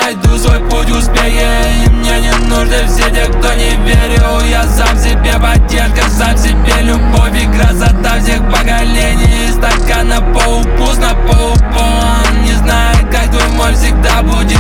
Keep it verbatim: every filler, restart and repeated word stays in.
найду свой путь к успеху, и мне не нужны все те, кто не верил. Я сам себе поддержка, сам себе любовь и красота всех поколений. Стакан на полупуст, на полупон. Не знаю, как твой мой всегда будет